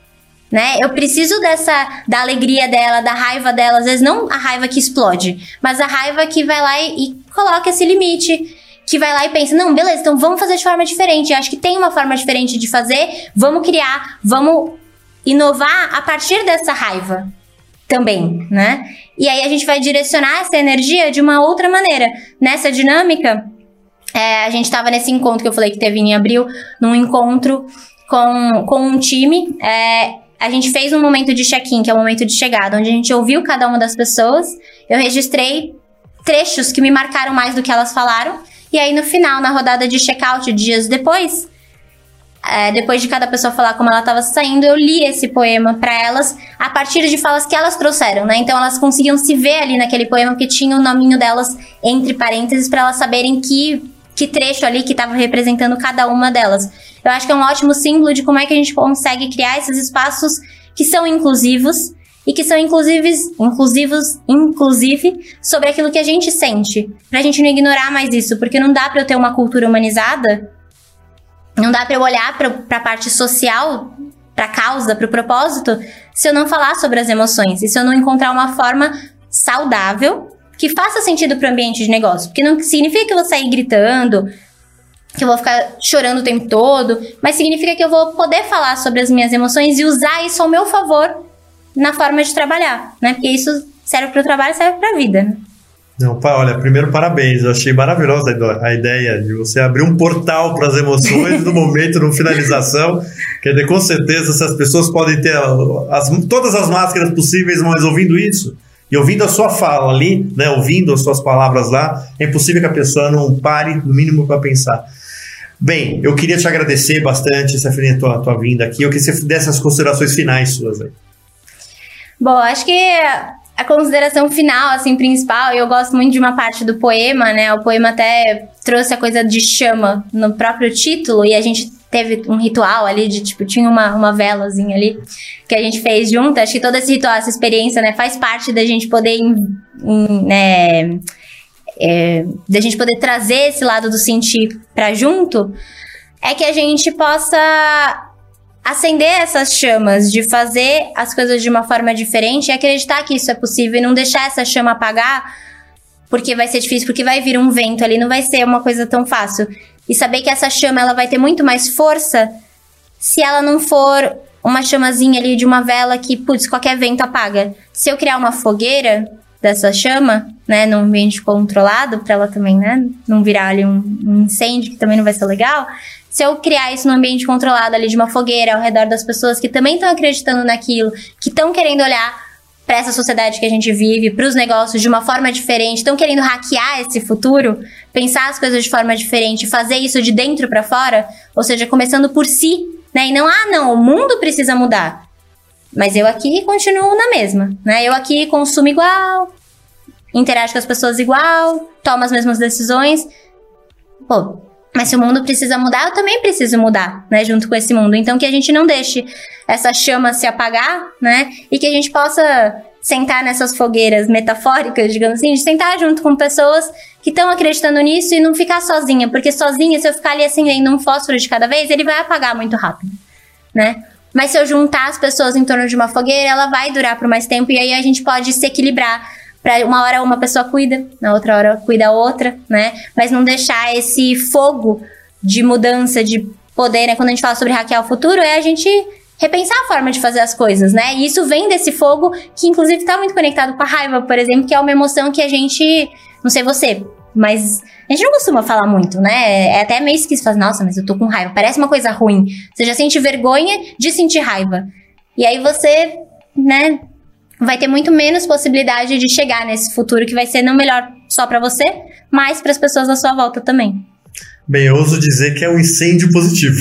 né? Eu preciso dessa, da alegria dela, da raiva dela, às vezes não a raiva que explode, mas a raiva que vai lá e, e coloca esse limite, que vai lá e pensa, não, beleza, então vamos fazer de forma diferente, eu acho que tem uma forma diferente de fazer, vamos criar, vamos inovar a partir dessa raiva também, né? E aí a gente vai direcionar essa energia de uma outra maneira. Nessa dinâmica, é, a gente estava nesse encontro que eu falei que teve em abril, num encontro com, com um time, é, a gente fez um momento de check-in, que é o momento de chegada, onde a gente ouviu cada uma das pessoas, eu registrei trechos que me marcaram mais do que elas falaram, e aí no final, na rodada de check-out, dias depois, é, depois de cada pessoa falar como ela estava saindo, eu li esse poema para elas, a partir de falas que elas trouxeram, né? Então elas conseguiam se ver ali naquele poema, porque tinha o nominho delas entre parênteses, para elas saberem que, que trecho ali que estava representando cada uma delas. Eu acho que é um ótimo símbolo de como é que a gente consegue criar esses espaços que são inclusivos e que são inclusivos, inclusivos, inclusive, sobre aquilo que a gente sente. Pra gente não ignorar mais isso, porque não dá pra eu ter uma cultura humanizada, não dá pra eu olhar pra, pra parte social, pra causa, pro propósito, se eu não falar sobre as emoções, e se eu não encontrar uma forma saudável que faça sentido pro ambiente de negócio. Porque não significa que eu vou sair gritando, que eu vou ficar chorando o tempo todo, mas significa que eu vou poder falar sobre as minhas emoções e usar isso ao meu favor na forma de trabalhar, né? Porque isso serve para o trabalho e serve para a vida, né? Não, olha, primeiro parabéns, eu achei maravilhosa a ideia de você abrir um portal para as emoções no momento, no finalização, quer dizer, com certeza essas pessoas podem ter as, todas as máscaras possíveis, mas ouvindo isso, e ouvindo a sua fala ali, né, ouvindo as suas palavras lá, é impossível que a pessoa não pare, no mínimo, para pensar. Bem, eu queria te agradecer bastante, Stephanie, a tua, a tua vinda aqui, eu queria que você desse as considerações finais suas aí. Bom, acho que a consideração final, assim, principal, eu gosto muito de uma parte do poema, né? O poema até trouxe a coisa de chama no próprio título, e a gente teve um ritual ali de, tipo, tinha uma, uma velazinha ali que a gente fez junto. Acho que todo esse ritual, essa experiência, né, faz parte da gente poder, né, é, da gente poder trazer esse lado do sentir pra junto, é que a gente possa acender essas chamas, de fazer as coisas de uma forma diferente e acreditar que isso é possível e não deixar essa chama apagar porque vai ser difícil, porque vai vir um vento ali, não vai ser uma coisa tão fácil. E saber que essa chama ela vai ter muito mais força se ela não for uma chamazinha ali de uma vela que, putz, qualquer vento apaga. Se eu criar uma fogueira dessa chama, né, num ambiente controlado, pra ela também, né, não virar ali um, um incêndio, que também não vai ser legal. Se eu criar isso num ambiente controlado ali de uma fogueira ao redor das pessoas que também estão acreditando naquilo, que estão querendo olhar para essa sociedade que a gente vive, para os negócios de uma forma diferente, estão querendo hackear esse futuro, pensar as coisas de forma diferente, fazer isso de dentro para fora, ou seja, começando por si, né? E não, ah, não, o mundo precisa mudar, mas eu aqui continuo na mesma, né? Eu aqui consumo igual, interajo com as pessoas igual, tomo as mesmas decisões. Pô, mas se o mundo precisa mudar, eu também preciso mudar, né, junto com esse mundo. Então que a gente não deixe essa chama se apagar, né, e que a gente possa sentar nessas fogueiras metafóricas, digamos assim, de sentar junto com pessoas que estão acreditando nisso e não ficar sozinha, porque sozinha, se eu ficar ali acendendo um fósforo de cada vez, ele vai apagar muito rápido, né. Mas se eu juntar as pessoas em torno de uma fogueira, ela vai durar por mais tempo e aí a gente pode se equilibrar. Pra uma hora uma pessoa cuida, na outra hora cuida a outra, né? Mas não deixar esse fogo de mudança, de poder, né? Quando a gente fala sobre hackear o futuro, é a gente repensar a forma de fazer as coisas, né? E isso vem desse fogo que, inclusive, tá muito conectado com a raiva, por exemplo, que é uma emoção que a gente... Não sei você, mas a gente não costuma falar muito, né? É até meio esquisito. Falar, nossa, mas eu tô com raiva. Parece uma coisa ruim. Você já sente vergonha de sentir raiva. E aí você, né... vai ter muito menos possibilidade de chegar nesse futuro que vai ser não melhor só pra você, mas para as pessoas à sua volta também. Bem, eu ouso dizer que é um incêndio positivo.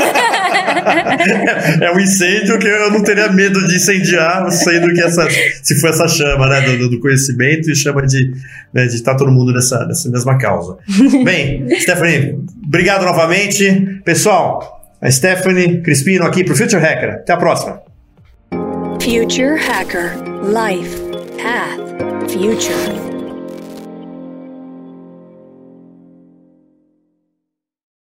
É um incêndio que eu não teria medo de incendiar, sendo que essa, se for essa chama, né, do, do conhecimento e chama de, né, de estar todo mundo nessa, nessa mesma causa. Bem, Stephanie, obrigado novamente. Pessoal, a Stephanie Crispino aqui pro Future Hacker. Até a próxima. Future Hacker. Life. Path. Future.